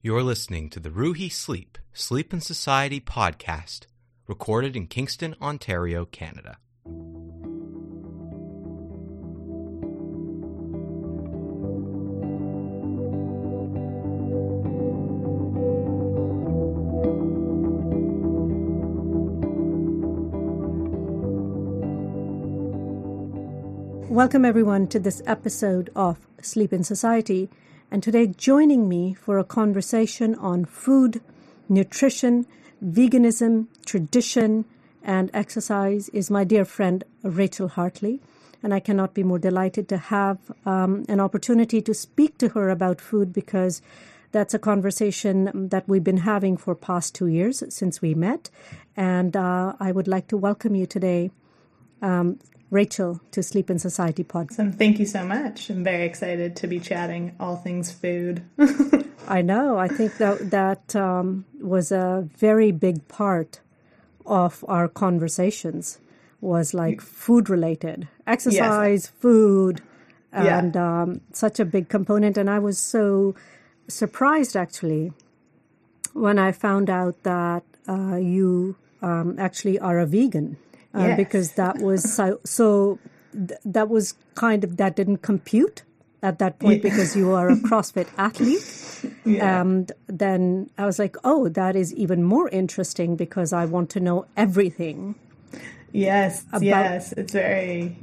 You're listening to the Ruhi Sleep and Society podcast, recorded in Kingston, Ontario, Canada. Welcome everyone to this episode of Sleep in Society. And today joining me for a conversation on food, nutrition, veganism, tradition, and exercise is my dear friend Rachel Hartley. And I cannot be more delighted to have an opportunity to speak to her about food, because that's a conversation that we've been having for past 2 years since we met. And I would like to welcome you today, Rachel, to Sleep in Society podcast. Awesome. Thank you so much. I'm very excited to be chatting all things food. I know. I think that was a very big part of our conversations, was like food related, exercise, yes. Food, and such a big component. And I was so surprised actually when I found out that you actually are a vegan. Yes. Because that was that was kind of, that didn't compute at that point, because you are a CrossFit athlete. Yeah. And then I was like, oh, that is even more interesting, because I want to know everything. Yes. It's very,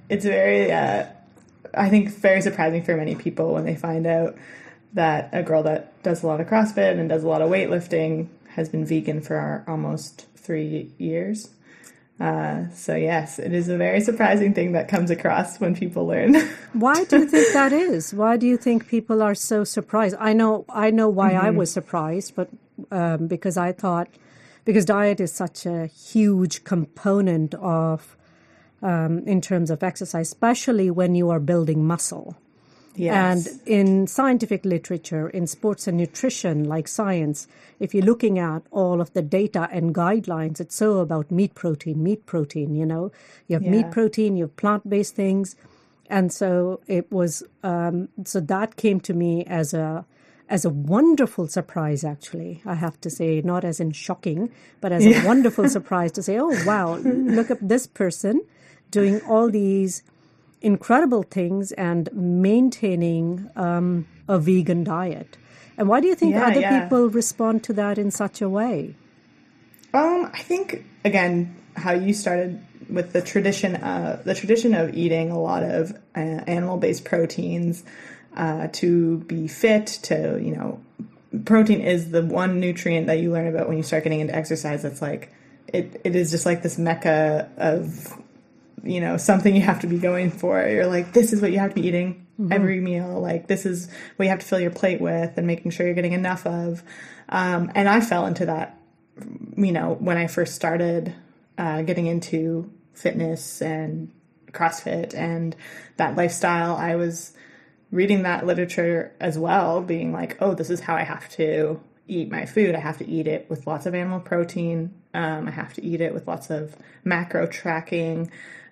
I think very surprising for many people when they find out that a girl that does a lot of CrossFit and does a lot of weightlifting has been vegan for almost 3 years. So yes, it is a very surprising thing that comes across when people learn. Why do you think that is? Why do you think people are so surprised? I know why I was surprised, but because I thought, because diet is such a huge component of, in terms of exercise, especially when you are building muscle. Yes. And in scientific literature, in sports and nutrition, like science, if you're looking at all of the data and guidelines, it's so about meat protein, you know. You have meat protein, you have plant-based things. And so it was, so that came to me as a wonderful surprise, actually, I have to say, not as in shocking, but as a wonderful surprise to say, oh, wow, look at this person doing all these incredible things and maintaining a vegan diet. And why do you think other people respond to that in such a way? I think, again, how you started with the tradition of eating a lot of animal-based proteins to be fit, to, you know, protein is the one nutrient that you learn about when you start getting into exercise. That's like, it is just like this mecca of, you know, something you have to be going for. You're like, this is what you have to be eating every meal. Like, this is what you have to fill your plate with, and making sure you're getting enough of. And I fell into that, you know, when I first started getting into fitness and CrossFit and that lifestyle. I was reading that literature as well, being like, oh, this is how I have to eat my food. I have to eat it with lots of animal protein. I have to eat it with lots of macro tracking.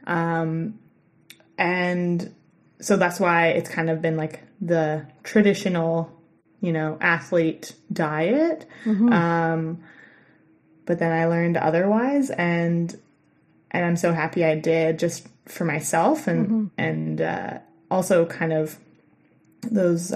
And so that's why it's kind of been like the traditional, you know, athlete diet. But then I learned otherwise, and I'm so happy I did, just for myself, and also kind of those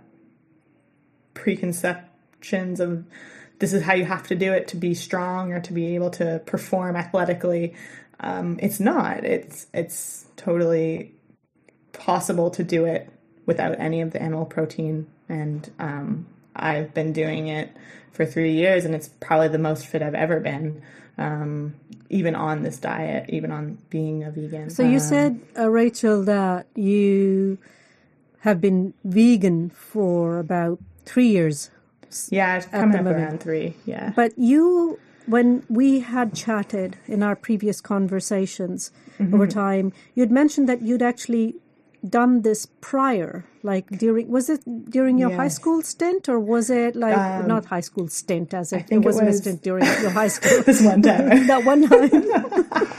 preconceptions of this is how you have to do it to be strong or to be able to perform athletically. It's not. It's totally possible to do it without any of the animal protein. And I've been doing it for 3 years, and it's probably the most fit I've ever been, even on this diet, even on being a vegan. So you said, Rachel, that you have been vegan for about 3 years. Yeah, it's coming up around 3, yeah. But you, when we had chatted in our previous conversations over time, you'd mentioned that you'd actually done this prior, like was it during your high school stint, or was it like, not high school stint, as it wasn't a stint during your high school. This one time. That one time.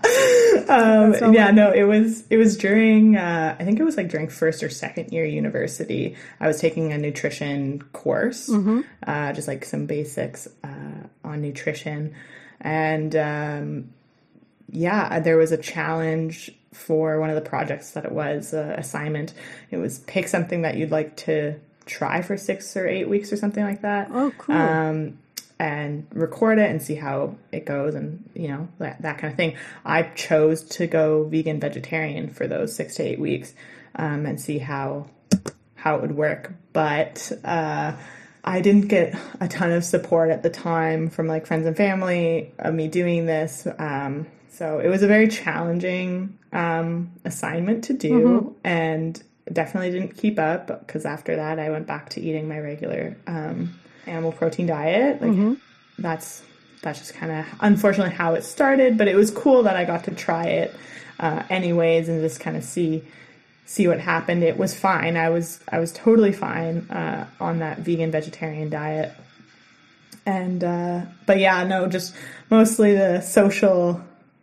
Yeah, no, it was during, I think it was like during first or second year university. I was taking a nutrition course, just like some basics on nutrition. And yeah, there was a challenge for one of the projects that it was assignment. It was pick something that you'd like to try for 6 or 8 weeks or something like that. Oh, cool. And record it and see how it goes, and that kind of thing. I chose to go vegan vegetarian for those 6 to 8 weeks, and see how it would work. But I didn't get a ton of support at the time from like friends and family of me doing this. So it was a very challenging assignment to do, and definitely didn't keep up, because after that I went back to eating my regular animal protein diet. Like that's just kind of unfortunately how it started, but it was cool that I got to try it anyways, and just kind of see what happened. It was fine. I was totally fine on that vegan vegetarian diet. And but yeah, no, just mostly the social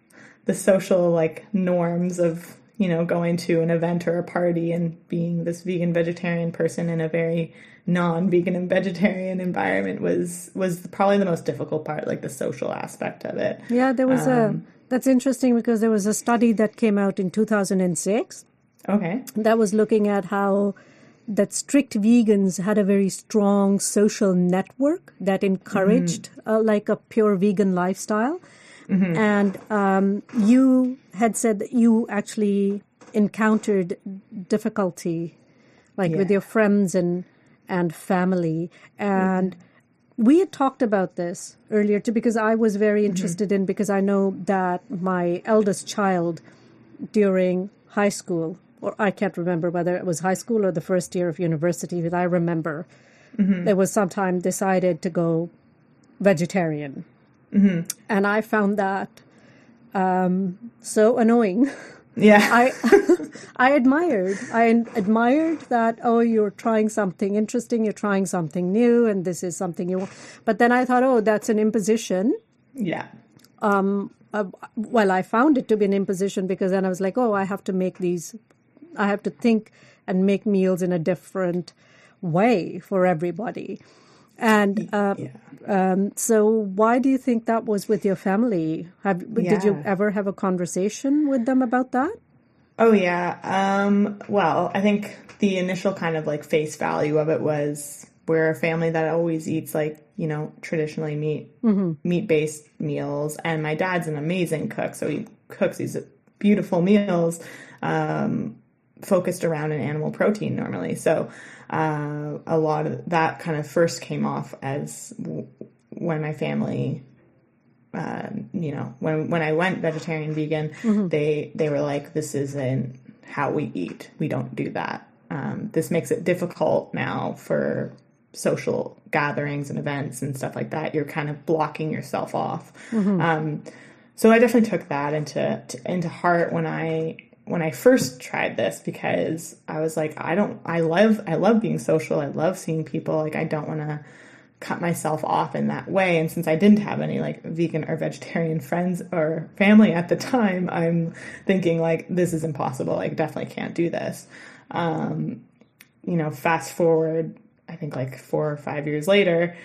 like norms of going to an event or a party and being this vegan vegetarian person in a very non-vegan and vegetarian environment was probably the most difficult part, like the social aspect of it. Yeah, there was that's interesting, because there was a study that came out in 2006. Okay. That was looking at how that strict vegans had a very strong social network that encouraged like a pure vegan lifestyle. And you had said that you actually encountered difficulty, like with your friends and family. And we had talked about this earlier too, because I was very interested in, because I know that my eldest child during high school, or I can't remember whether it was high school or the first year of university, but I remember there was sometime decided to go vegetarian. And I found that so annoying. Yeah. I admired that, oh, you're trying something interesting, you're trying something new, and this is something you want. But then I thought, oh, that's an imposition. Yeah. Well, I found it to be an imposition, because then I was like, oh, I have to think and make meals in a different way for everybody. And so why do you think that was with your family? Did you ever have a conversation with them about that? Oh, yeah. Well, I think the initial kind of like face value of it was, we're a family that always eats like, traditionally meat-based meals. And my dad's an amazing cook. So he cooks these beautiful meals focused around an animal protein normally. So a lot of that kind of first came off as when my family, when I went vegetarian, vegan, they were like, this isn't how we eat. We don't do that. This makes it difficult now for social gatherings and events and stuff like that. You're kind of blocking yourself off. So I definitely took that into heart when I first tried this, because I was like, I love being social. I love seeing people. Like, I don't want to cut myself off in that way. And since I didn't have any like vegan or vegetarian friends or family at the time, I'm thinking like, this is impossible. Like, definitely can't do this. Fast forward, I think like 4 or 5 years later,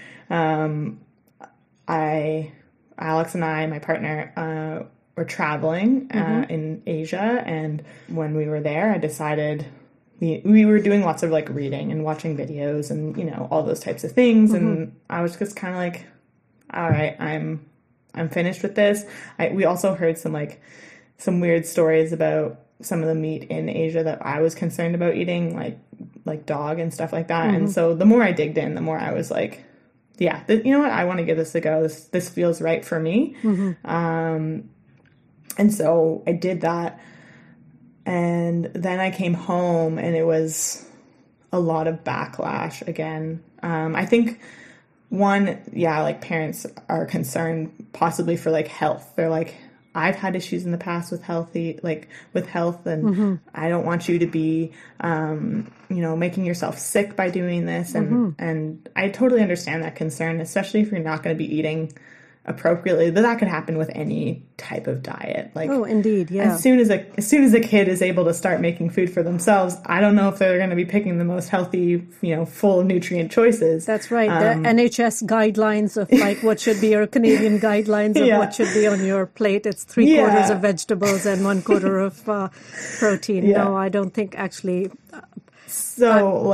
Alex and I, my partner, were traveling in Asia, and when we were there, I decided we were doing lots of like reading and watching videos and all those types of things, and I was just kind of like, all right, I'm finished with this. We also heard some weird stories about some of the meat in Asia that I was concerned about eating, like dog and stuff like that. And so the more I digged in, the more I was like, yeah, you know what? I want to give this a go. This feels right for me. And so I did that. And then I came home, and it was a lot of backlash again. I think like parents are concerned possibly for like health. They're like, I've had issues in the past with health, and I don't want you to be, making yourself sick by doing this. And I totally understand that concern, especially if you're not going to be eating appropriately, that could happen with any type of diet. Like, oh, indeed, yeah. As soon as a kid is able to start making food for themselves, I don't know if they're going to be picking the most healthy, full of nutrient choices. That's right. The NHS guidelines of like what should be your Canadian guidelines of what should be on your plate. It's 3/4 of vegetables and 1/4 of protein. Yeah. No, I don't think actually. So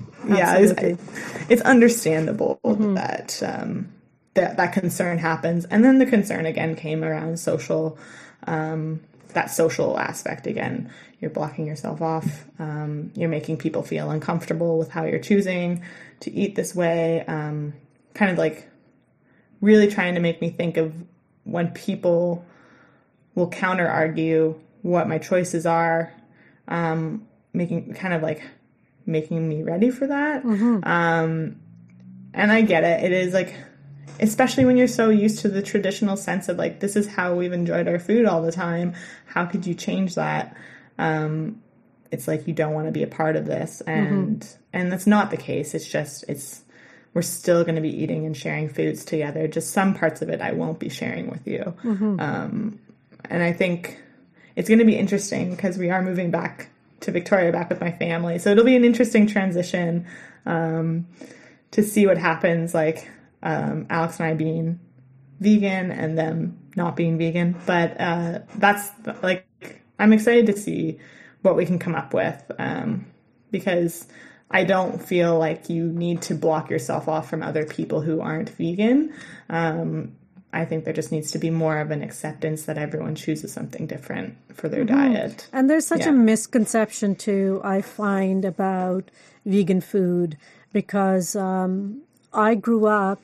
it's understandable that. That concern happens. And then the concern again came around social, that social aspect again. You're blocking yourself off. You're making people feel uncomfortable with how you're choosing to eat this way. Kind of like really trying to make me think of when people will counter argue what my choices are, making me ready for that. And I get it. It is like, especially when you're so used to the traditional sense of like, this is how we've enjoyed our food all the time. How could you change that? It's like, you don't want to be a part of this. And that's not the case. It's just, we're still going to be eating and sharing foods together. Just some parts of it I won't be sharing with you. And I think it's going to be interesting because we are moving back to Victoria, back with my family. So it'll be an interesting transition to see what happens. Like, Alex and I being vegan and them not being vegan. But that's like, I'm excited to see what we can come up with because I don't feel like you need to block yourself off from other people who aren't vegan. I think there just needs to be more of an acceptance that everyone chooses something different for their diet. And there's such a misconception too, I find, about vegan food because I grew up,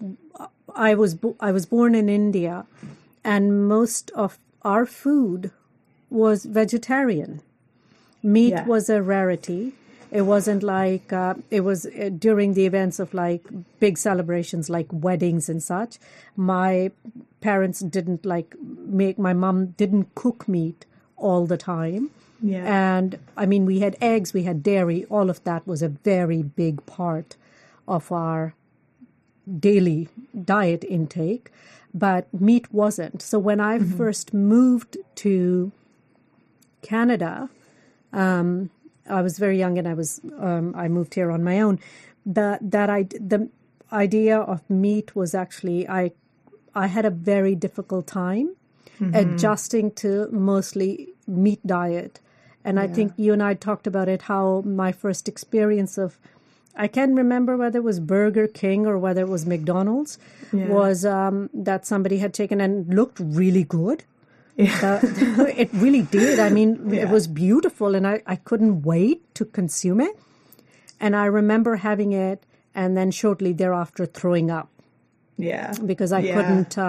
I was born in India, and most of our food was vegetarian. Meat was a rarity. It wasn't like it was during the events of like big celebrations like weddings and such. My parents didn't my mom didn't cook meat all the time. Yeah. And I mean, we had eggs, we had dairy. All of that was a very big part of our daily diet intake, but meat wasn't. So when I first moved to Canada, I was very young and I moved here on my own. The idea of meat was actually, I had a very difficult time adjusting to mostly meat diet. And I think you and I talked about it, how my first experience of, I can't remember whether it was Burger King or whether it was McDonald's, was that somebody had taken and looked really good. Yeah. It really did. I mean, it was beautiful and I couldn't wait to consume it. And I remember having it and then shortly thereafter throwing up. Yeah. Because I couldn't,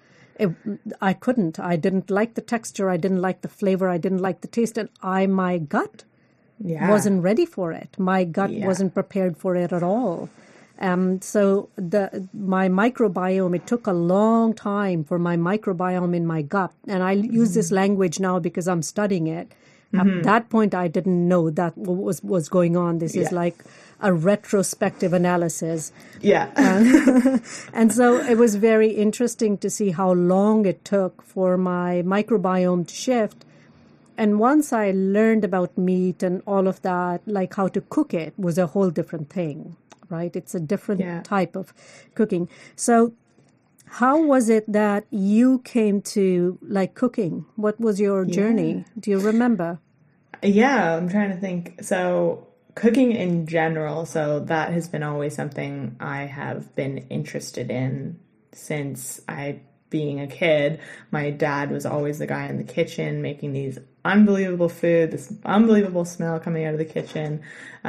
I couldn't. I didn't like the texture. I didn't like the flavor. I didn't like the taste. And my gut wasn't ready for it. My gut wasn't prepared for it at all. So my microbiome, it took a long time for my microbiome in my gut. And I use this language now because I'm studying it. At that point, I didn't know that was going on. This is like a retrospective analysis. Yeah. And so it was very interesting to see how long it took for my microbiome to shift. And once I learned about meat and all of that, like how to cook it was a whole different thing, right? It's a different type of cooking. So how was it that you came to like cooking? What was your journey? Do you remember? Yeah, I'm trying to think. So cooking in general, so that has been always something I have been interested in since being a kid. My dad was always the guy in the kitchen making these unbelievable food, this unbelievable smell coming out of the kitchen.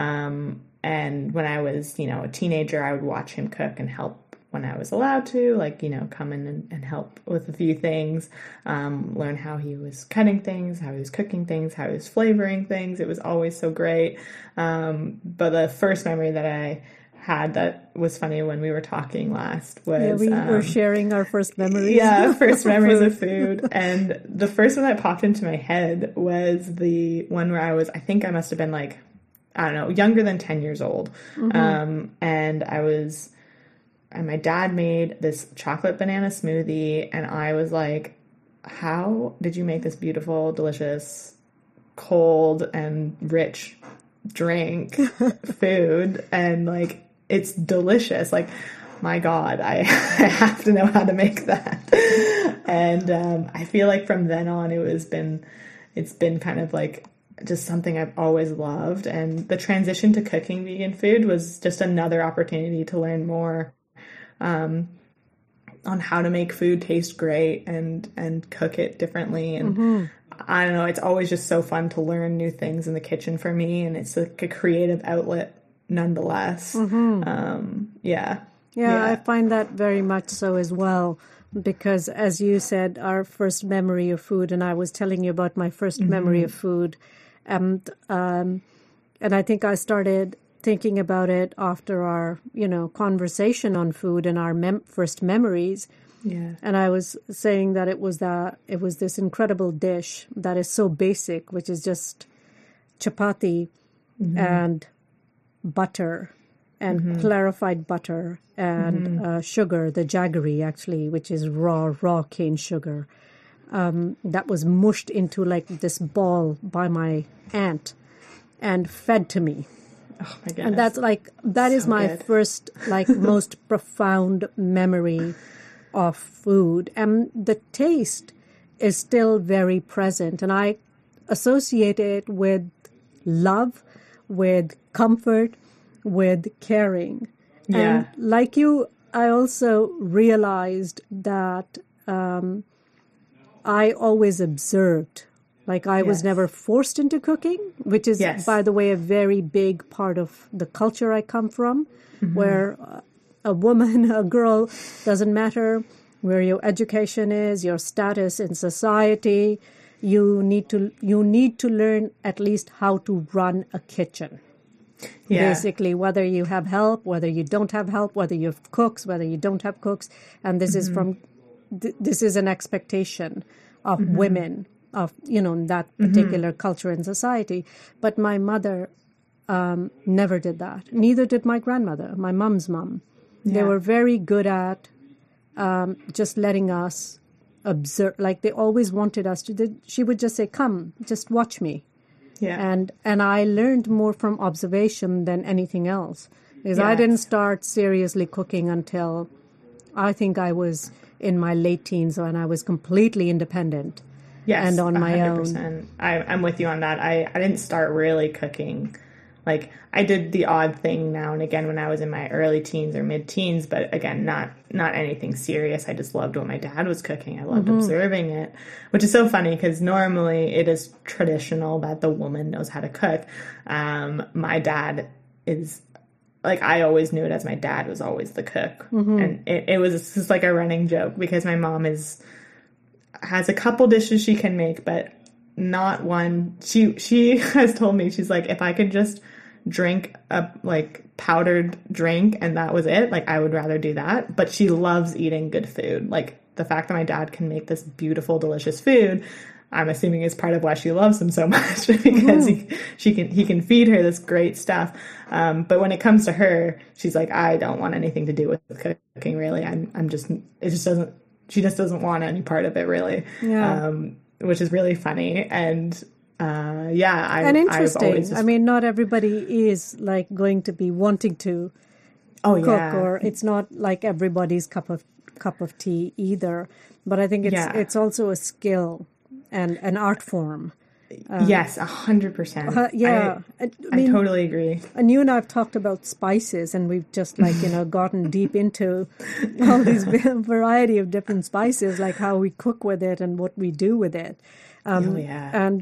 And when I was, a teenager, I would watch him cook and help when I was allowed to, come in and help with a few things, learn how he was cutting things, how he was cooking things, how he was flavoring things. It was always so great. But the first memory that I had that was funny when we were talking last was... we were sharing our first memories. Yeah, first memories of food. And the first one that popped into my head was the one where I think I must have been younger than 10 years old. And I was my dad made this chocolate banana smoothie, and I was like, how did you make this beautiful, delicious, cold and rich drink food? And like, it's delicious. Like, my God, I have to know how to make that. And I feel like from then on, it's been kind of like just something I've always loved. And the transition to cooking vegan food was just another opportunity to learn more on how to make food taste great and cook it differently. And I don't know, it's always just so fun to learn new things in the kitchen for me. And it's like a creative outlet nonetheless. Yeah, I find that very much so as well. Because as you said, our first memory of food, and I was telling you about my first memory of food. And I think I started thinking about it after our, conversation on food and our first memories. Yeah. And I was saying that it was this incredible dish that is so basic, which is just chapati and butter and clarified butter and sugar, the jaggery actually, which is raw cane sugar. That was mushed into like this ball by my aunt and fed to me. Oh my goodness. And that is my first, most profound memory of food. And the taste is still very present. And I associate it with love, with comfort, with caring. Yeah. And like you, I also realized that I always observed. Like I was never forced into cooking, which is, by the way, a very big part of the culture I come from, where a woman, a girl, doesn't matter where your education is, your status in society, you need to learn at least how to run a kitchen. Yeah. Basically, whether you have help, whether you don't have help, whether you have cooks, whether you don't have cooks, and this is this is an expectation of women of that particular culture and society. But my mother never did that. Neither did my grandmother, my mom's mom. Yeah. They were very good at just letting us observe. Like they always wanted us to. She would just say, "Come, just watch me." Yeah. And I learned more from observation than anything else. Because I didn't start seriously cooking until I think I was in my late teens when I was completely independent. Yes, and on 100%. My own. I'm with you on that. I didn't start really cooking. Like I did the odd thing now and again when I was in my early teens or mid-teens, but again, not anything serious. I just loved what my dad was cooking. I loved observing it, which is so funny because normally it is traditional that the woman knows how to cook. My dad is like, I always knew it as my dad was always the cook. And it was just like a running joke because my mom has a couple dishes she can make, but not one. She has told me, she's like, if I could just drink a powdered drink and that was it, like I would rather do that. But she loves eating good food. Like the fact that my dad can make this beautiful, delicious food, I'm assuming is part of why she loves him so much because he can feed her this great stuff. But when it comes to her, she's like, I don't want anything to do with cooking really. She just doesn't want any part of it really. Yeah. Which is really funny. And and interesting. I mean, not everybody is like going to be wanting to cook, or it's not like everybody's cup of tea either. But I think it's also a skill and an art form. Yes, 100%. Yeah, I totally agree. And you and I have talked about spices, and we've just gotten deep into all these variety of different spices, like how we cook with it and what we do with it. And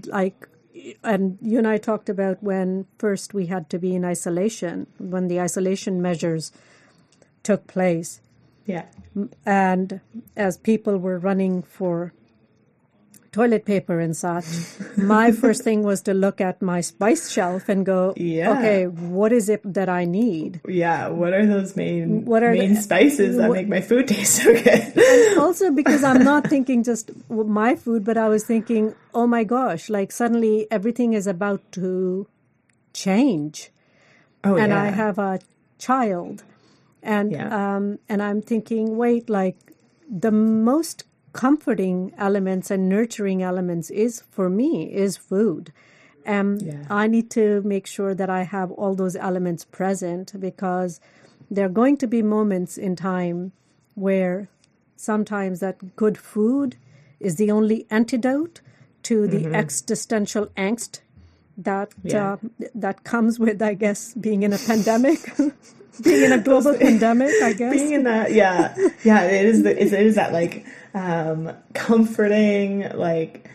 you and I talked about when first we had to be in isolation, when the isolation measures took place. Yeah. And as people were running for toilet paper and such, my first thing was to look at my spice shelf and go, okay, what is it that I need? Yeah, what are those main spices that make my food taste so good? And also because I'm not thinking just my food, but I was thinking, oh my gosh, like suddenly everything is about to change. I have a child. And and I'm thinking, wait, like the most comforting elements and nurturing elements is food. I need to make sure that I have all those elements present, because there are going to be moments in time where sometimes that good food is the only antidote to the existential angst that that comes with, I guess, being in a pandemic, being in a global pandemic, I guess. Being in that, it is that like comforting, like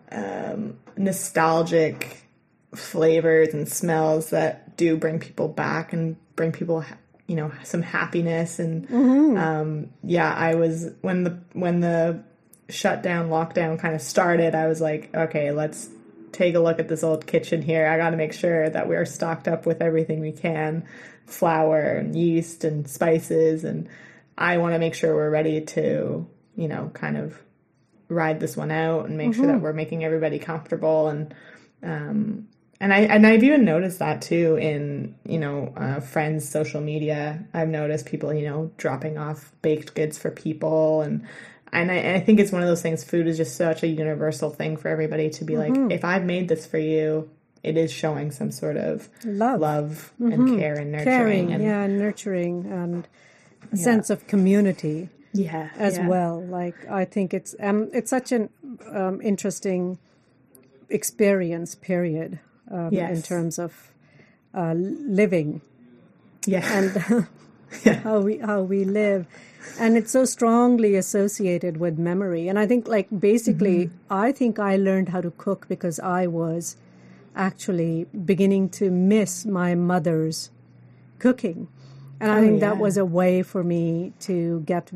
nostalgic flavors and smells that do bring people back and bring people, you know, some happiness. And I was, when the shutdown lockdown kind of started, I was like, okay, let's take a look at this old kitchen here. I got to make sure that we're stocked up with everything we can, flour and yeast and spices, and I want to make sure we're ready to, you know, kind of ride this one out and make sure that we're making everybody comfortable. And I've even noticed that too in, you know, friends' social media. I've noticed people, you know, dropping off baked goods for people, and I think it's one of those things. Food is just such a universal thing for everybody to be like, if I've made this for you, it is showing some sort of love and care and nurturing. Nurturing and a sense of community. As well. Like, I think it's such an interesting experience period in terms of living and how we live. And it's so strongly associated with memory. And I think, like, basically, I think I learned how to cook because I was actually beginning to miss my mother's cooking. And I think that was a way for me to get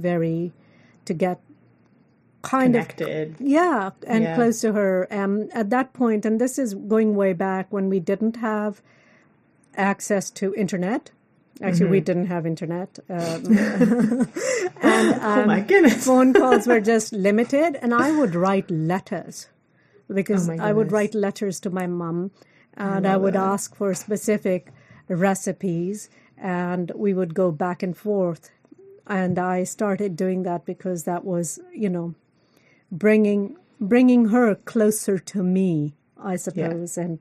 kind connected. And close to her. At that point, and this is going way back when we didn't have access to internet. Actually, we didn't have internet. And oh my goodness. Phone calls were just limited. And I would write letters because I would write letters to my mom, and I would ask for specific recipes, and we would go back and forth. And I started doing that because that was, you know, bringing her closer to me, I suppose. And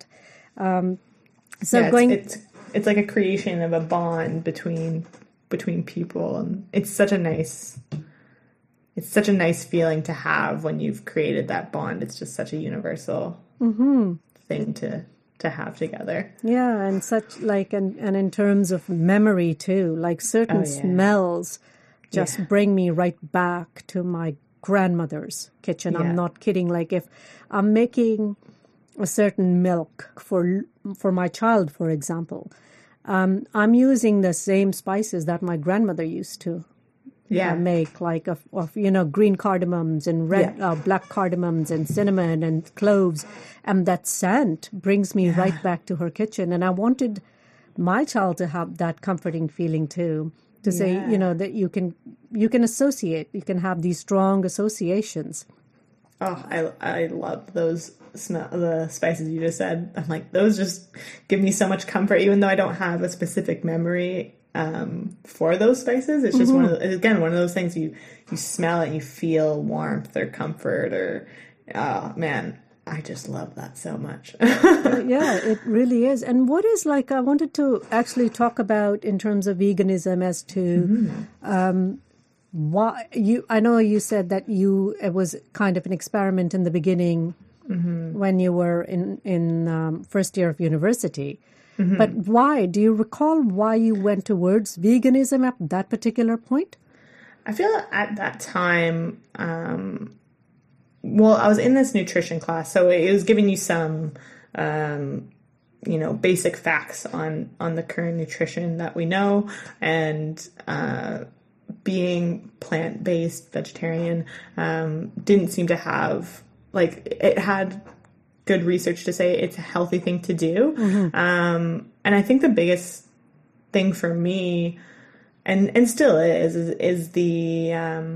it's like a creation of a bond between people, and it's such a nice feeling to have when you've created that bond. It's just such a universal thing to have together. Yeah, and such like and in terms of memory too, like certain smells just bring me right back to my grandmother's kitchen. I'm not kidding. Like, if I'm making a certain milk for my child, for example, I'm using the same spices that my grandmother used to make, like of you know, green cardamoms and red black cardamoms and cinnamon and cloves, and that scent brings me right back to her kitchen. And I wanted my child to have that comforting feeling too, to say, you know, that you can associate, you can have these strong associations. Oh, I love those the spices you just said. I'm like, those just give me so much comfort, even though I don't have a specific memory for those spices. It's just one of those things you smell it and you feel warmth or comfort, or man, I just love that so much. Yeah, it really is. And what is, like, I wanted to actually talk about in terms of veganism as to why I know you said that it was kind of an experiment in the beginning when you were in first year of university. But why? Do you recall why you went towards veganism at that particular point? I feel at that time, well, I was in this nutrition class, so it was giving you some, you know, basic facts on the current nutrition that we know, and being plant-based vegetarian didn't seem to have, like, it had good research to say it's a healthy thing to do. And I think the biggest thing for me, and still is the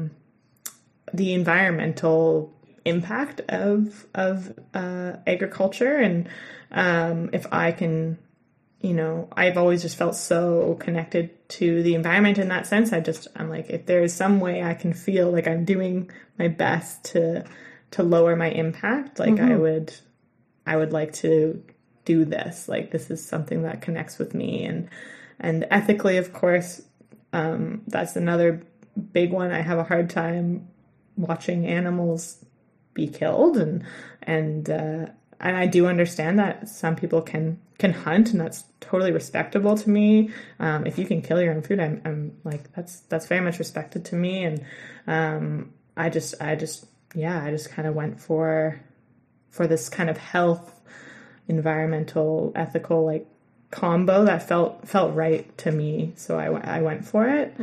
environmental impact of agriculture. And if I can I've always just felt so connected to the environment in that sense. I'm like, if there's some way I can feel like I'm doing my best to lower my impact, like I would like to do this. Like, this is something that connects with me, and ethically, of course, that's another big one. I have a hard time watching animals be killed, and I do understand that some people can hunt, and that's totally respectable to me. If you can kill your own food, I'm like, that's very much respected to me. And I just kind of went for this kind of health, environmental, ethical, like, combo that felt right to me. So I went for it.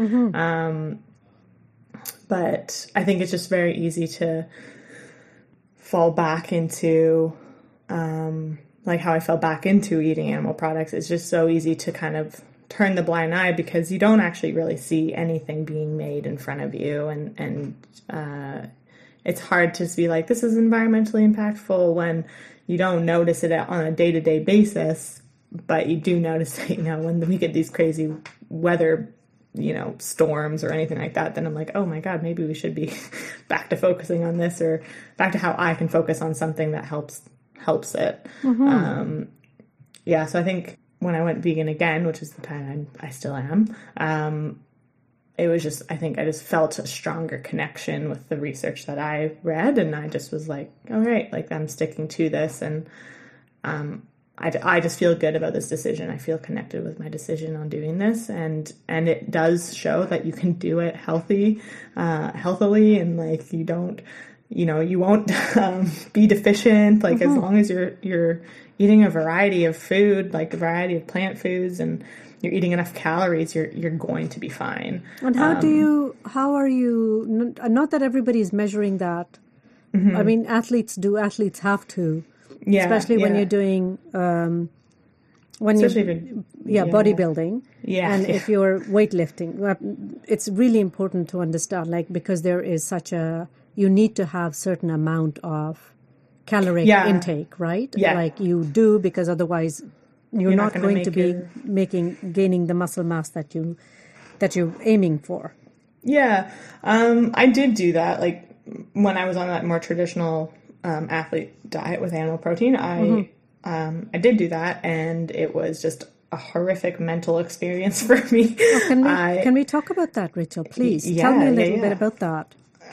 But I think it's just very easy to fall back into, like how I fell back into eating animal products. It's just so easy to kind of turn the blind eye because you don't actually really see anything being made in front of you. And it's hard to be like, this is environmentally impactful when you don't notice it on a day-to-day basis, but you do notice it, when we get these crazy weather, storms or anything like that, then I'm like, oh my God, maybe we should be back to focusing on this, or back to how I can focus on something that helps it. So I think when I went vegan again, which is the time I still am, it was just, I think I just felt a stronger connection with the research that I read, and I just was like, all right, like, I'm sticking to this, and I just feel good about this decision. I feel connected with my decision on doing this, and it does show that you can do it healthily, and like, you don't, you won't be deficient, like, as long as you're eating a variety of food, like a variety of plant foods, and you're eating enough calories, you're going to be fine. And how are you, not that everybody's measuring that. I mean, athletes have to. Yeah, especially when you're doing bodybuilding, and if you're weightlifting, it's really important to understand, like, because there is you need to have certain amount of caloric intake, right? Like, you do, because otherwise you're not going to be gaining the muscle mass that you're aiming for. Yeah, I did do that. Like, when I was on that more traditional athlete diet with animal protein, I did do that, and it was just a horrific mental experience for me. Can we talk about that, Rachel? Please tell me a little bit about that.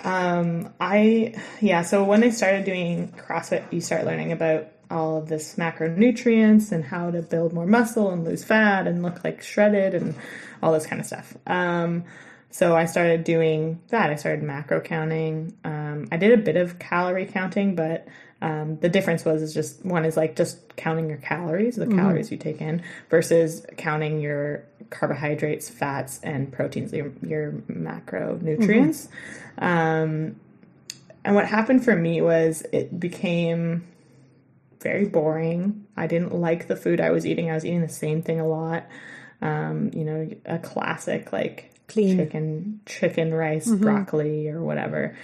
So when I started doing CrossFit, you start learning about all of this macronutrients and how to build more muscle and lose fat and look like shredded and all this kind of stuff. So I started doing that. I started macro counting. I did a bit of calorie counting, but the difference was one is like just counting your calories, the calories you take in, versus counting your carbohydrates, fats, and proteins, your macronutrients. And what happened for me was it became very boring. I didn't like the food I was eating. I was eating the same thing a lot. A classic, like, clean chicken, rice, broccoli, or whatever.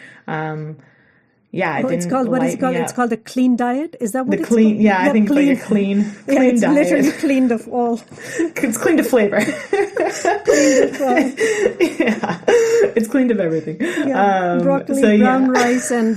It's called, what is it called? It's called a clean diet. Is that what it's called? Yeah, I think clean, like a clean it's diet. Literally cleaned of all. It's cleaned of flavor. It's cleaned of everything. Broccoli, brown rice, and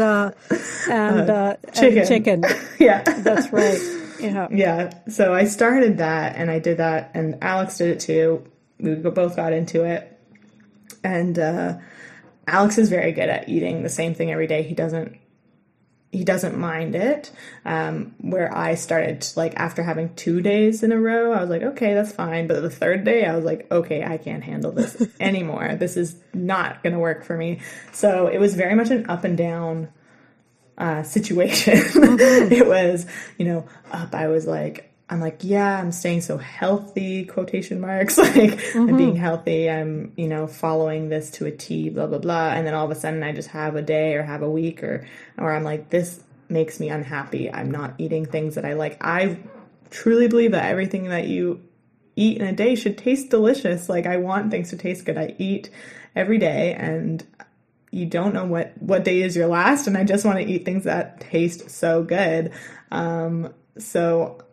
chicken. Yeah, that's right. Yeah. So I started that, and I did that, and Alex did it too. We both got into it. And Alex is very good at eating the same thing every day. He doesn't mind it. Where I started, like, after having 2 days in a row, I was like, okay, that's fine. But the third day, I was like, okay, I can't handle this anymore. This is not going to work for me. So it was very much an up and down situation. It was, up. I was like, I'm staying so healthy, quotation marks, like, I'm being healthy. I'm, following this to a T, blah, blah, blah. And then all of a sudden I just have a day or have a week or I'm like, this makes me unhappy. I'm not eating things that I like. I truly believe that everything that you eat in a day should taste delicious. Like, I want things to taste good. I eat every day, and you don't know what day is your last. And I just want to eat things that taste so good. So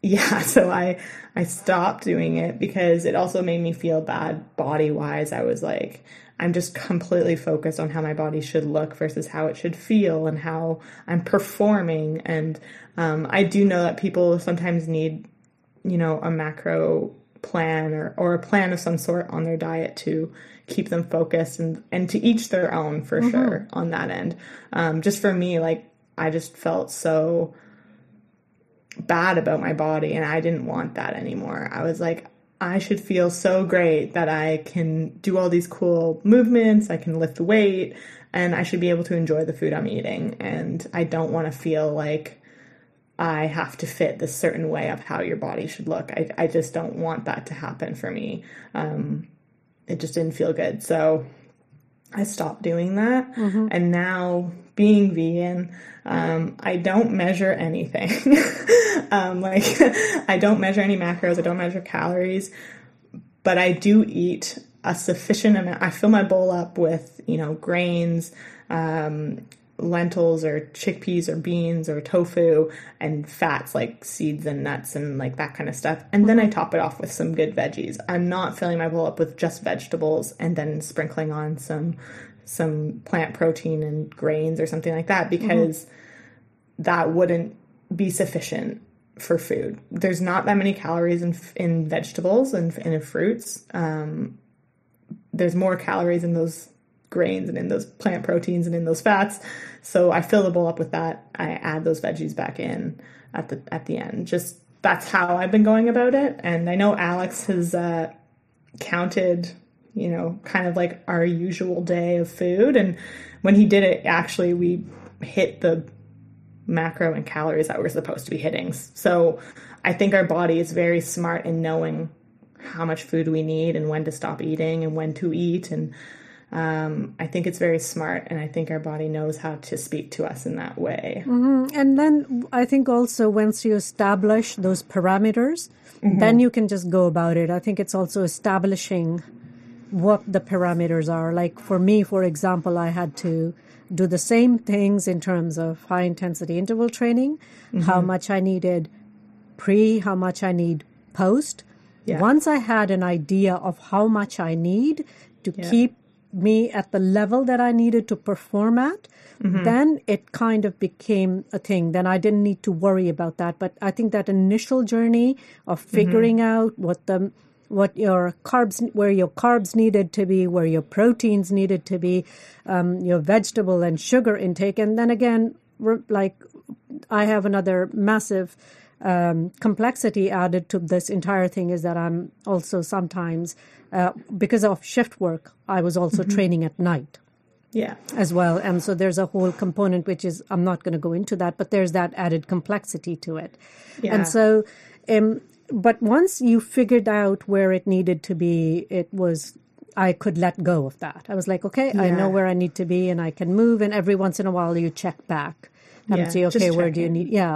yeah, so I stopped doing it because it also made me feel bad body-wise. I was like, I'm just completely focused on how my body should look versus how it should feel and how I'm performing. And I do know that people sometimes need, a macro plan or a plan of some sort on their diet to keep them focused and to each their own for sure on that end. Just for me, like, I just felt so bad about my body and I didn't want that anymore. I was like, I should feel so great that I can do all these cool movements, I can lift weight, and I should be able to enjoy the food I'm eating. And I don't want to feel like I have to fit this certain way of how your body should look. I just don't want that to happen for me. It just didn't feel good. So I stopped doing that. And now being vegan, I don't measure anything. I don't measure any macros. I don't measure calories, but I do eat a sufficient amount. I fill my bowl up with, grains, lentils or chickpeas or beans or tofu and fats like seeds and nuts and like that kind of stuff. And then I top it off with some good veggies. I'm not filling my bowl up with just vegetables and then sprinkling on some plant protein and grains or something like that, because that wouldn't be sufficient for food. There's not that many calories in vegetables and in fruits. There's more calories in those grains and in those plant proteins and in those fats. So I fill the bowl up with that. I add those veggies back in at the end. Just that's how I've been going about it. And I know Alex has counted, kind of like our usual day of food. And when he did it, actually, we hit the macro and calories that we're supposed to be hitting. So I think our body is very smart in knowing how much food we need and when to stop eating and when to eat. And I think it's very smart, and I think our body knows how to speak to us in that way. And then I think also once you establish those parameters, then you can just go about it. I think it's also establishing what the parameters are. Like for me, for example, I had to do the same things in terms of high intensity interval training, how much I needed pre, how much I need post. Yeah. Once I had an idea of how much I need to keep me at the level that I needed to perform at, then it kind of became a thing. Then I didn't need to worry about that. But I think that initial journey of figuring out what your carbs, where your carbs needed to be, where your proteins needed to be, your vegetable and sugar intake. And then again, like I have another massive complexity added to this entire thing is that I'm also sometimes, because of shift work, I was also training at night. Yeah. As well. And so there's a whole component, which is, I'm not going to go into that, but there's that added complexity to it. Yeah. And so, but once you figured out where it needed to be, I could let go of that. I was like, okay, I know where I need to be and I can move. And every once in a while you check back and see, okay, where do you need? Yeah.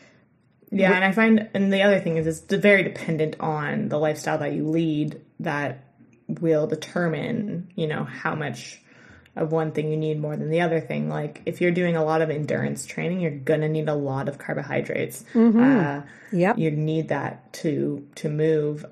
Yeah. And I find, and the other thing is it's very dependent on the lifestyle that you lead that will determine, how much of one thing you need more than the other thing. Like if you're doing a lot of endurance training, you're going to need a lot of carbohydrates. You need that to move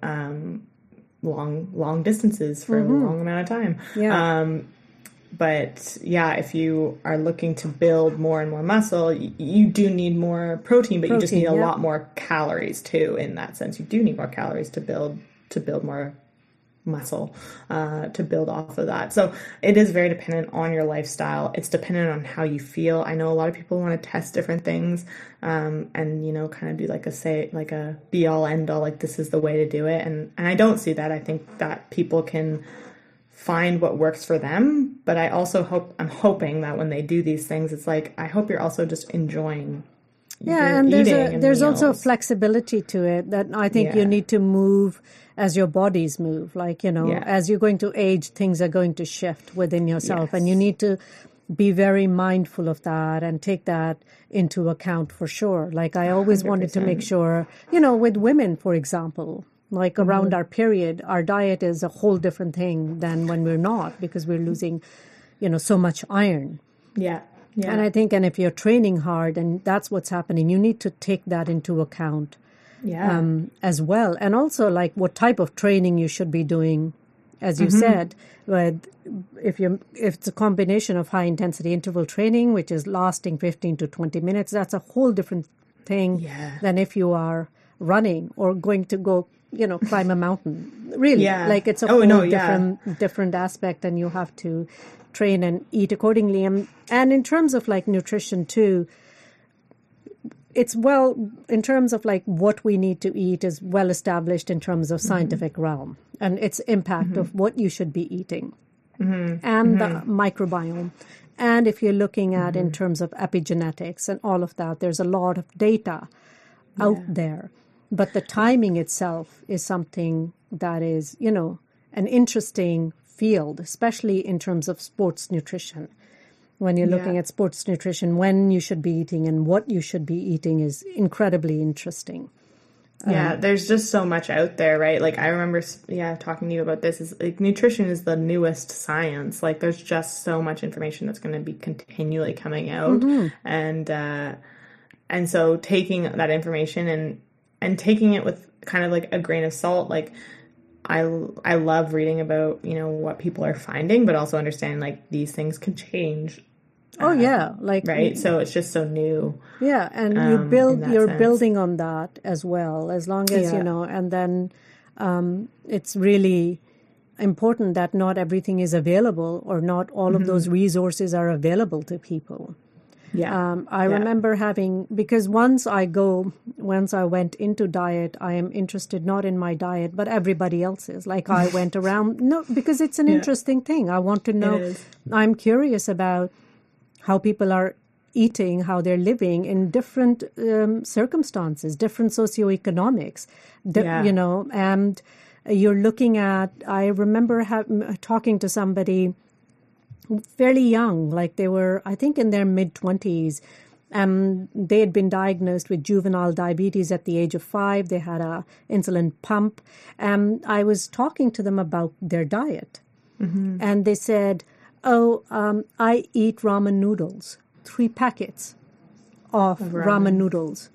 long distances for a long amount of time. Yeah. But yeah, if you are looking to build more and more muscle, you do need more protein, but you just need a lot more calories too. In that sense, you do need more calories to build more muscle, to build off of that. So it is very dependent on your lifestyle. It's dependent on how you feel. I know a lot of people want to test different things, and kind of do like a be all end all, like this is the way to do it. And I don't see that. I think that people can find what works for them. But I also I'm hoping that when they do these things, it's like, I hope you're also just enjoying and there's also a flexibility to it that I think you need to move as your bodies move. Like, as you're going to age, things are going to shift within yourself. Yes. And you need to be very mindful of that and take that into account for sure. Like I always 100%. Wanted to make sure, with women, for example, like around our period, our diet is a whole different thing than when we're not, because we're losing, so much iron. Yeah. Yeah. And I think, and if you're training hard and that's what's happening, you need to take that into account as well. And also like what type of training you should be doing, as you said, if it's a combination of high intensity interval training, which is lasting 15 to 20 minutes, that's a whole different thing than if you are running or going to go, climb a mountain. Really, like it's a whole different aspect, and you have to train and eat accordingly. And in terms of like nutrition too, it's in terms of like what we need to eat is well established in terms of scientific realm and its impact of what you should be eating and the microbiome. And if you're looking at in terms of epigenetics and all of that, there's a lot of data out there. But the timing itself is something that is, an interesting field, especially in terms of sports nutrition. When you're looking at sports nutrition, when you should be eating and what you should be eating is incredibly interesting. Yeah, there's just so much out there, right? Like I remember, talking to you about this is like nutrition is the newest science. Like there's just so much information that's going to be continually coming out, and so taking that information and taking it with kind of like a grain of salt. Like I love reading about what people are finding, but also understanding like these things can change. Right. So it's just so new. Yeah, and you're building on that as well, as long as and then it's really important that not everything is available, or not all of those resources are available to people. I remember because once I went into diet, I am interested not in my diet, but everybody else's. Like I went around, because it's an interesting thing. I want to know, I'm curious about how people are eating, how they're living in different circumstances, different socioeconomics, and you're looking at, I remember talking to somebody fairly young, like they were, I think in their mid-20s, they had been diagnosed with juvenile diabetes at the age of 5. They had a insulin pump. I was talking to them about their diet, and they said, I eat ramen noodles, 3 packets of ramen noodles.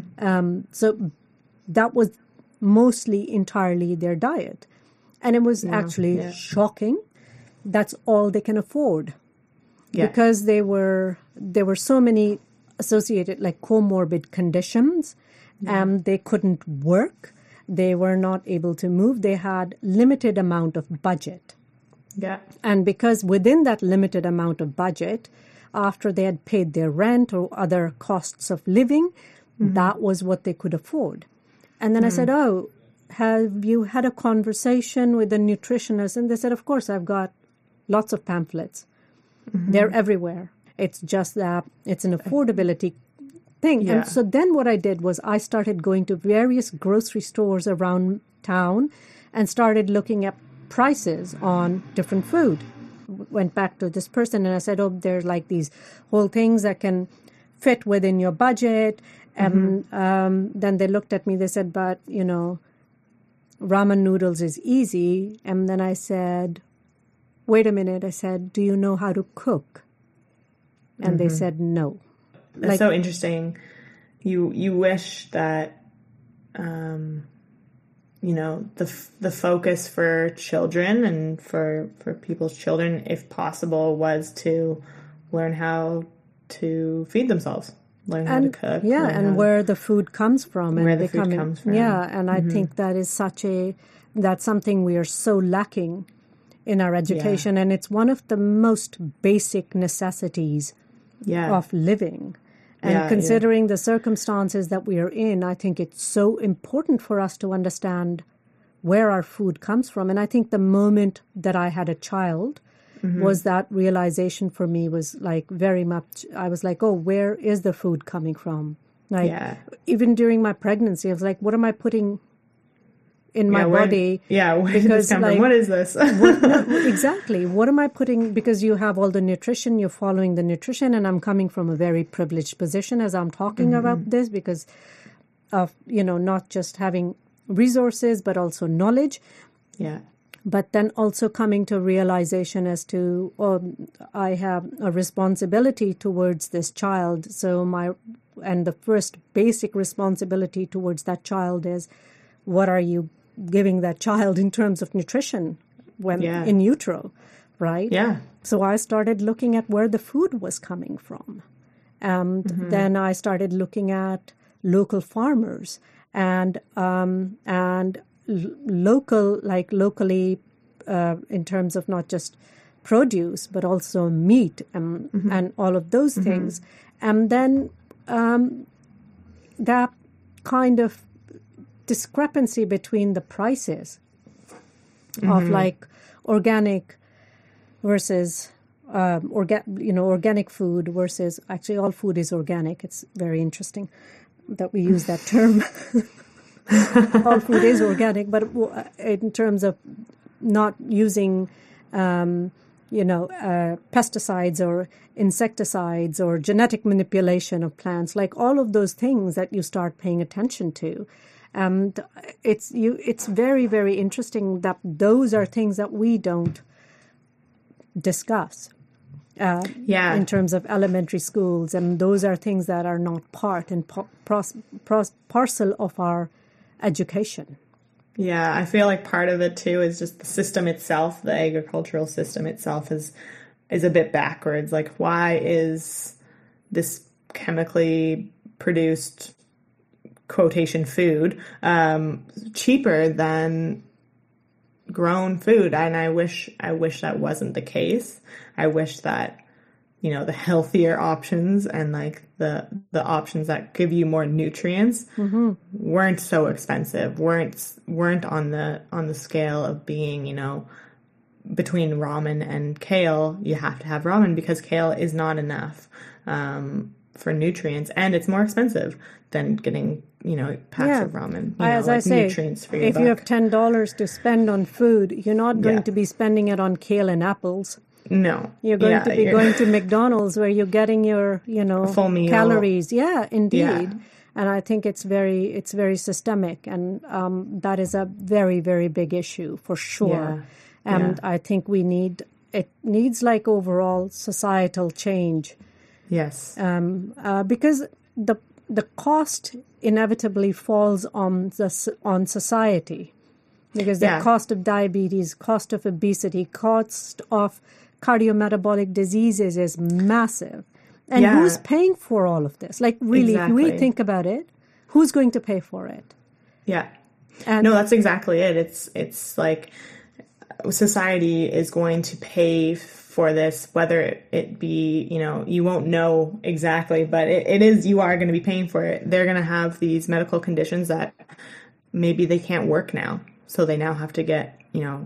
So that was mostly entirely their diet. And it was actually shocking. That's all they can afford. Because there were so many associated like comorbid conditions, and they couldn't work. They were not able to move. They had limited amount of budget. And because within that limited amount of budget, after they had paid their rent or other costs of living, that was what they could afford. And then I said, have you had a conversation with a nutritionist? And they said, of course, I've got lots of pamphlets. They're everywhere. It's just that it's an affordability thing. And so then what I did was I started going to various grocery stores around town and started looking at prices on different food. Went back to this person and I said, there's like these whole things that can fit within your budget. And then they looked at me, they said, but, ramen noodles is easy. And then I said, wait a minute. I said, do you know how to cook? And they said, no. That's so interesting. You wish that, the focus for children and for people's children, if possible, was to learn how to feed themselves, learn how to cook. And where the food comes from. Where the food comes from. Yeah, and I think that is that's something we are so lacking in our education, and it's one of the most basic necessities of living. And considering the circumstances that we are in, I think it's so important for us to understand where our food comes from. And I think the moment that I had a child was that realization for me was like very much, I was like, where is the food coming from? Like even during my pregnancy, I was like, what am I putting in my body? Where did this come from? What is this? Exactly. What am I putting? Because you have all the nutrition, you're following the nutrition, and I'm coming from a very privileged position as I'm talking about this because of, not just having resources, but also knowledge. But then also coming to realization as to, I have a responsibility towards this child. So my and the first basic responsibility towards that child is, what are you giving that child in terms of nutrition when in utero, right? Yeah. So I started looking at where the food was coming from. And then I started looking at local farmers and locally in terms of not just produce, but also meat and all of those things. And then that kind of discrepancy between the prices of like organic versus organic food versus, actually all food is organic. It's very interesting that we use that term. All food is organic, but in terms of not using pesticides or insecticides or genetic manipulation of plants, like all of those things that you start paying attention to. And it's very, very interesting that those are things that we don't discuss in terms of elementary schools. And those are things that are not part and parcel of our education. Yeah, I feel like part of it too is just the system itself, the agricultural system itself is a bit backwards. Like, why is this chemically produced quotation food cheaper than grown food? And I wish that wasn't the case. I wish that, the healthier options and like the options that give you more nutrients weren't so expensive, weren't on the scale of being, between ramen and kale, you have to have ramen because kale is not enough for nutrients, and it's more expensive than getting, packs of ramen. As I say, nutrients for your if buck. you have $10 to spend on food, you're not going to be spending it on kale and apples. No. You're going to be going to McDonald's where you're getting your, full meal. Calories. Yeah, indeed. Yeah. And I think it's very systemic, and that is a very, very big issue for sure. Yeah. And I think it needs like overall societal change. Yes. Because the cost inevitably falls on society, because the cost of diabetes, cost of obesity, cost of cardiometabolic diseases is massive. And who's paying for all of this? Like, really, if we think about it, who's going to pay for it? Yeah. No, that's exactly it. It's like society is going to pay for this, whether it be, you won't know exactly, but you are going to be paying for it. They're going to have these medical conditions that maybe they can't work now. So they now have to get,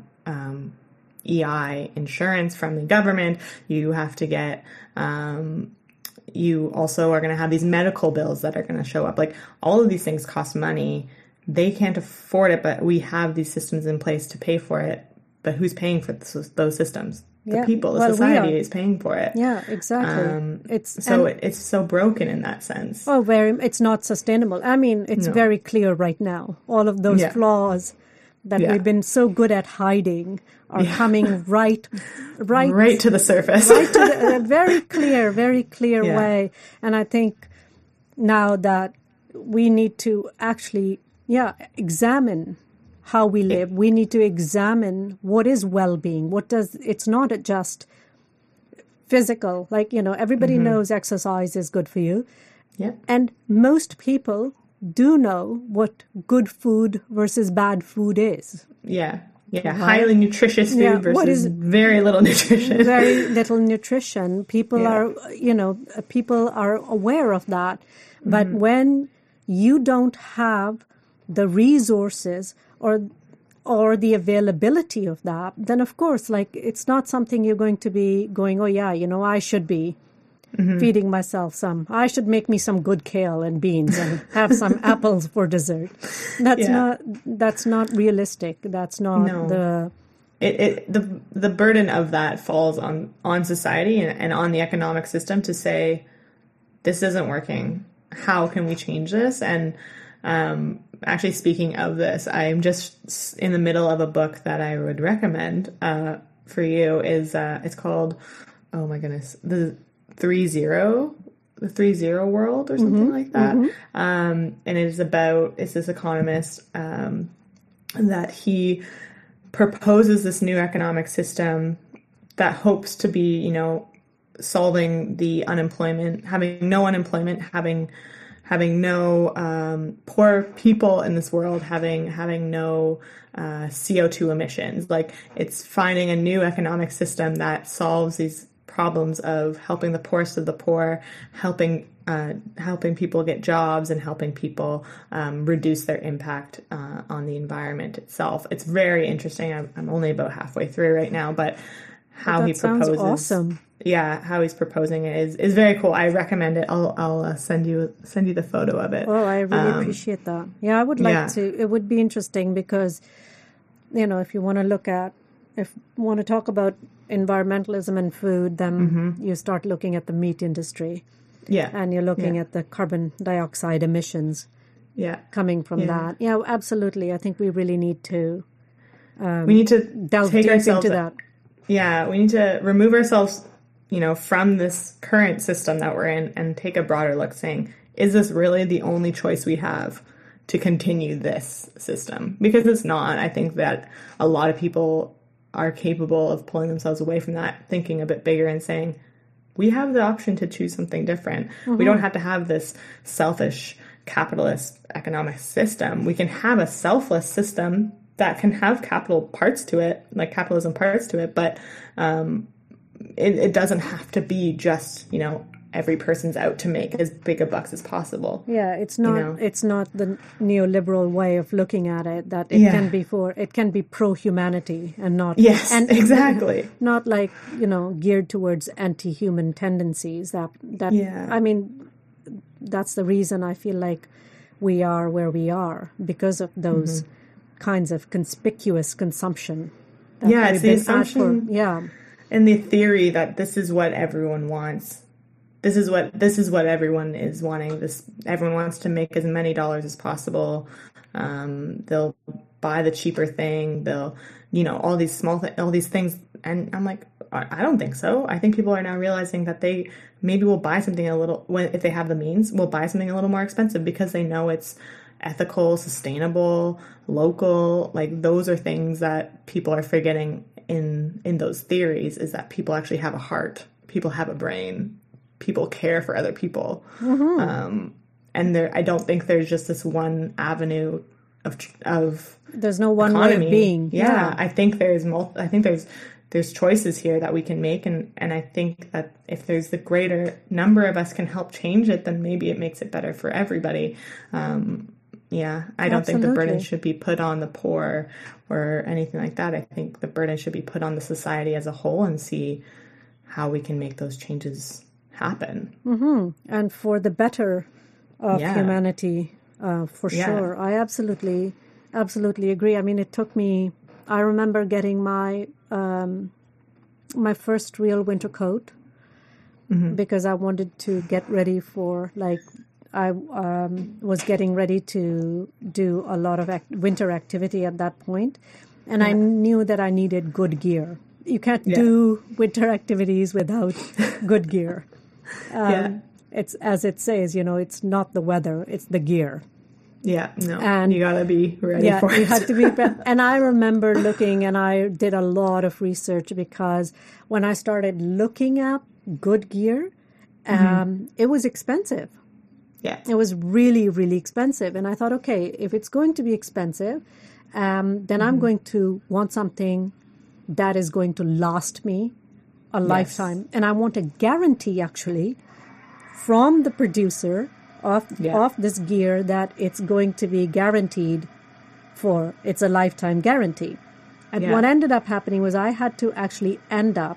EI insurance from the government. You have to get, you also are going to have these medical bills that are going to show up. Like, all of these things cost money. They can't afford it, but we have these systems in place to pay for it. But who's paying for those systems? The people, the society is paying for it. Yeah, exactly. It's so broken in that sense. Oh, it's not sustainable. I mean, it's very clear right now. All of those flaws that we've been so good at hiding are coming right to the surface. Right to a very clear way. And I think now that we need to actually, examine how we live. We need to examine what is well-being. It's not just physical. Like, everybody knows exercise is good for you. Yeah. And most people do know what good food versus bad food is. Yeah. Yeah. Highly nutritious food versus very little nutrition. Very little nutrition. People are aware of that. But when you don't have the resources or the availability of that, then of course, like, it's not something you're going to be going, I should be feeding myself I should make me some good kale and beans and have some apples for dessert. That's not realistic. That's not the burden of that falls on society and on the economic system to say, this isn't working. How can we change this? And actually, speaking of this, I'm just in the middle of a book that I would recommend for you. It's called, oh my goodness, the 3-0 the 3-0 world or something like that. And it's this economist that he proposes this new economic system that hopes to be, you know, solving the unemployment, having no unemployment, having no poor people in this world, having no CO2 emissions. Like, it's finding a new economic system that solves these problems of helping the poorest of the poor, helping people get jobs, and helping people reduce their impact on the environment itself. It's very interesting. I'm only about halfway through right now, but how he proposes, awesome. Yeah, how he's proposing it is very cool. I recommend it. I'll send you the photo of it. Oh, I really appreciate that. Yeah, I would like to. It would be interesting because, you know, if you want to talk about environmentalism and food, then you start looking at the meat industry. Yeah. And you're looking at the carbon dioxide emissions. Yeah. Coming from that. Yeah, absolutely. I think we really need to. We need to delve deep into that. Yeah, we need to remove ourselves, you know, from this current system that we're in and take a broader look, saying, is this really the only choice we have to continue this system? Because it's not. I think that a lot of people are capable of pulling themselves away from that, thinking a bit bigger and saying, we have the option to choose something different. We don't have to have this selfish capitalist economic system. We can have a selfless system that can have capital parts to it, like capitalism parts to it, but it doesn't have to be just, you know, every person's out to make as big a bucks as possible. Yeah, it's not. You know? It's not the neoliberal way of looking at it. That it can be pro humanity and not. Yes, exactly. Not like, you know, geared towards anti-human tendencies. I mean, that's the reason I feel like we are where we are, because of those kinds of conspicuous consumption. It's the assumption. And the theory that this is what everyone wants. This is what everyone is wanting. Everyone wants to make as many dollars as possible. They'll buy the cheaper thing. They'll, you know, all these things. And I'm like, I don't think so. I think people are now realizing that they maybe will buy something if they have the means, will buy something a little more expensive because they know it's ethical, sustainable, local. Like, those are things that people are forgetting in those theories, is that people actually have a heart. People have a brain. People care for other people. And I don't think there's just this one avenue of there's no one economy. Way of being. Yeah. I think there's choices here that we can make, and I think that if there's the greater number of us can help change it, then maybe it makes it better for everybody. I don't think the burden should be put on the poor or anything like that. I think the burden should be put on the society as a whole, and see how we can make those changes happen. And for the better of humanity, for sure. I absolutely agree. I mean, it took me, I remember getting my first real winter coat because I wanted to get ready for, like, I was getting ready to do a lot of winter activity at that point, and I knew that I needed good gear. You can't do winter activities without good gear. It's, as it says, you know, it's not the weather, it's the gear. Yeah, no, and you gotta be ready for it. You had to be. And I remember looking, and I did a lot of research, because when I started looking at good gear, it was expensive. Yeah, it was really, really expensive. And I thought, okay, if it's going to be expensive, then I'm going to want something that is going to last me a lifetime. And I want a guarantee, actually, from the producer of this gear, that it's going to be guaranteed for, it's a lifetime guarantee. And what ended up happening was I had to actually end up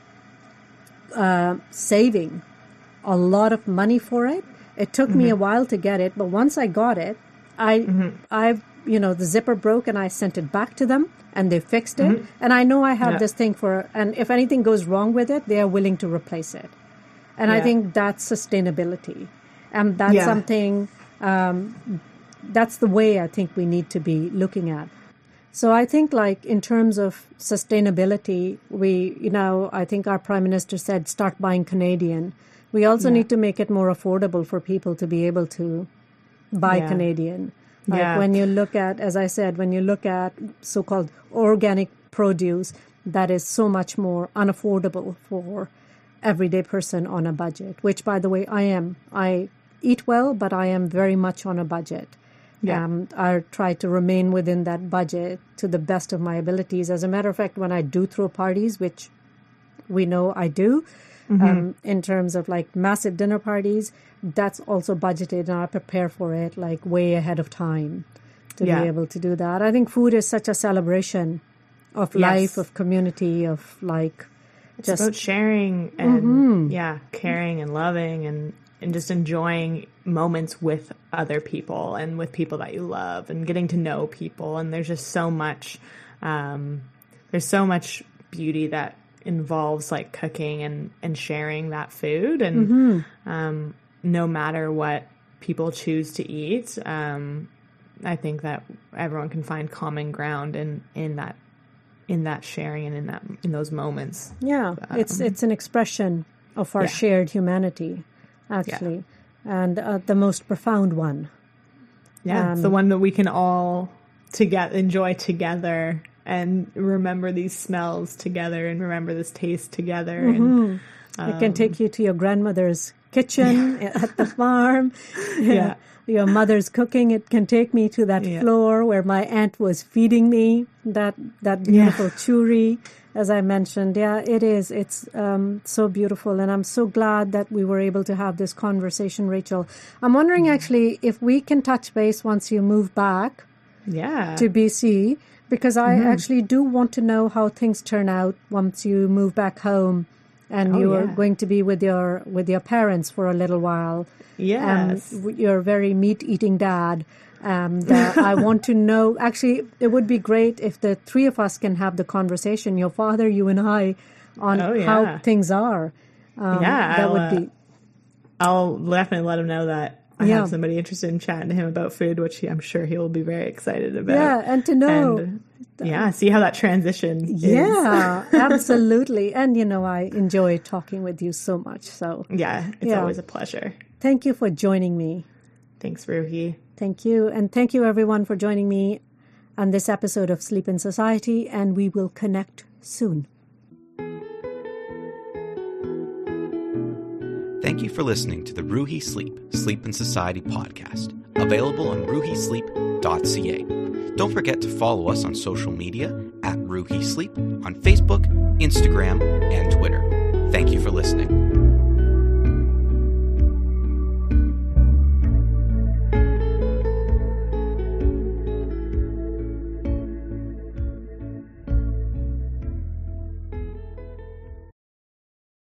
saving a lot of money for it. It took me a while to get it, but once I got it, the zipper broke, and I sent it back to them, and they fixed it. And I know I have this thing and if anything goes wrong with it, they are willing to replace it. And I think that's sustainability. And that's something, that's the way I think we need to be looking at. So I think, like, in terms of sustainability, I think our Prime Minister said, start buying Canadian. We also need to make it more affordable for people to be able to buy Canadian. Like when you look at, as I said, when you look at so-called organic produce, that is so much more unaffordable for everyday person on a budget, which, by the way, I am. I eat well, but I am very much on a budget. Yeah. I try to remain within that budget to the best of my abilities. As a matter of fact, when I do throw parties, which we know I do, in terms of like massive dinner parties, that's also budgeted, and I prepare for it like way ahead of time to be able to do that. I think food is such a celebration of life, of community, of like it's just about sharing and caring and loving and just enjoying moments with other people and with people that you love and getting to know people. And there's just so much, there's so much beauty that involves like cooking and sharing that food. And no matter what people choose to eat, I think that everyone can find common ground in that sharing and in those moments. Yeah, it's an expression of our shared humanity, actually, and the most profound one. Yeah, it's the one that we can all enjoy together and remember these smells together and remember this taste together. And it can take you to your grandmother's kitchen at the farm. Your mother's cooking. It can take me to that floor where my aunt was feeding me that beautiful churi, as I mentioned. Yeah, it is. It's so beautiful. And I'm so glad that we were able to have this conversation, Rachel. I'm wondering actually if we can touch base once you move back to BC, because I actually do want to know how things turn out once you move back home and you are going to be with your parents for a little while. Yes. Your very meat-eating dad. I want to know, actually, it would be great if the three of us can have the conversation, your father, you and I, on how things are. I'll definitely let him know that I have somebody interested in chatting to him about food, which I'm sure he will be very excited about. Yeah, and to know. See how that transition is. Yeah, absolutely. And, I enjoy talking with you so much. So it's always a pleasure. Thank you for joining me. Thanks, Ruhi. Thank you. And thank you, everyone, for joining me on this episode of Sleep in Society. And we will connect soon. Thank you for listening to the Ruhi Sleep in Society podcast, available on ruhisleep.ca. Don't forget to follow us on social media at Ruhi Sleep on Facebook, Instagram, and Twitter. Thank you for listening.